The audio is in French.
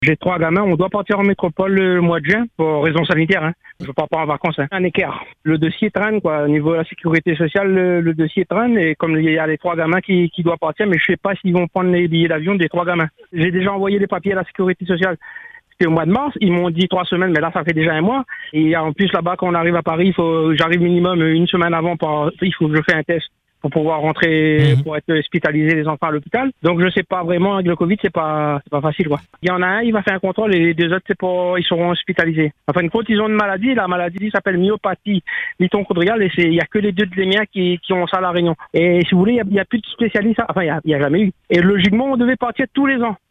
J'ai 3 gamins, on doit partir en métropole le mois de juin pour raison sanitaire. Hein. Je ne pars pas en vacances. Hein. Un écart. Le dossier traîne, quoi. Au niveau de la sécurité sociale, le dossier traîne. Et comme il y a les 3 gamins qui doivent partir, mais je sais pas s'ils vont prendre les billets d'avion des 3 gamins. J'ai déjà envoyé les papiers à la sécurité sociale. C'était au mois de mars. Ils m'ont dit 3 semaines, mais là, ça fait déjà 1 mois. Et en plus, là-bas, quand on arrive à Paris, j'arrive minimum 1 semaine avant. Il faut que je fasse un test pour pouvoir rentrer, pour être hospitalisé les enfants à l'hôpital. Donc je sais pas vraiment, avec le Covid, c'est pas facile, quoi. Il y en a un, il va faire un contrôle et les 2 autres, ils seront hospitalisés. Enfin, une fois, ils ont une maladie, la maladie s'appelle myopathie mitochondriale et il y a que les 2 de les miens qui ont ça à La Réunion. Et si vous voulez, il y a plus de spécialistes, enfin, il y a jamais eu. Et logiquement, on devait partir tous les ans.